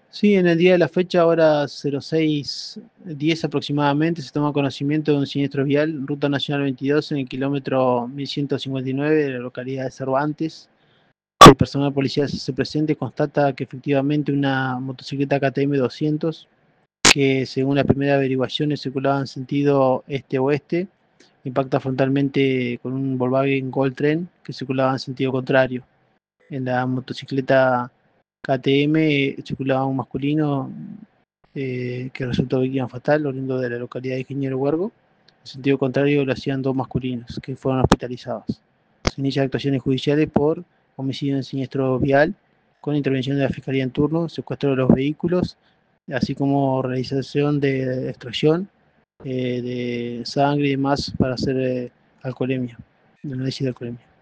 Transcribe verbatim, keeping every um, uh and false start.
Sí, en el día de la fecha, ahora cero seis diez aproximadamente, se toma conocimiento de un siniestro vial, Ruta Nacional veintidós, en el kilómetro mil ciento cincuenta y nueve de la localidad de Cervantes. El personal policial se hace presente, constata que efectivamente una motocicleta K T M doscientos, que según las primeras averiguaciones circulaba en sentido este-oeste, impacta frontalmente con un Volkswagen Gol Tren que circulaba en sentido contrario. En la motocicleta K T M circulaba un masculino eh, que resultó víctima fatal, oriundo de la localidad de Ingeniero Huergo. En sentido contrario lo hacían dos masculinos que fueron hospitalizados. Se inician actuaciones judiciales por homicidio en siniestro vial, con intervención de la Fiscalía en turno, secuestro de los vehículos, así como realización de extracción eh, de sangre y demás para hacer eh, alcoholemia, de análisis de alcoholemia.